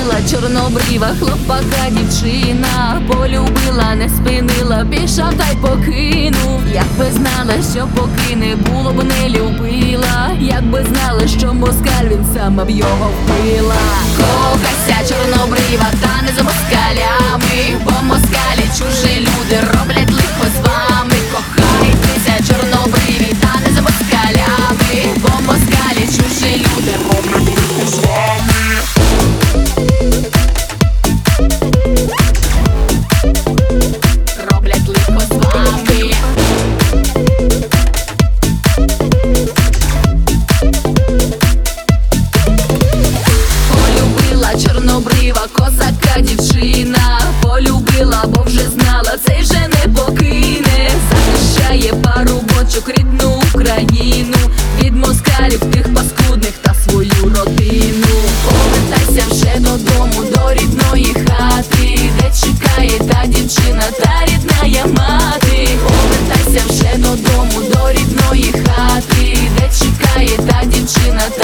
Полюбила чорнобрива хлопака дівчина, полюбила, не спинила, пішов та й покинув. Якби знала, що покине, було б не любила. Якби знала, що москаль, він сама б його вбила. Кохайся, чорнобрива, та не за москалями, бо москалі чужі люди роблять лихо з вами. Кохайтеся, чорнобриві, та не за москалями, бо москалі чужі люди роблять лихо з вами. Роблять лихо з вами. Полюбила чорнобрива козака дівчина, полюбила, бо вже знала, цей же не покине. Захищає парубочок рідну Україну від москалів тих паскудних та свою родину. Повертайся вже додому, до рідної хати, де чекає та дівчина, та рідна мати. Повертайся вже додому, до рідної хати, де чекає та дівчина.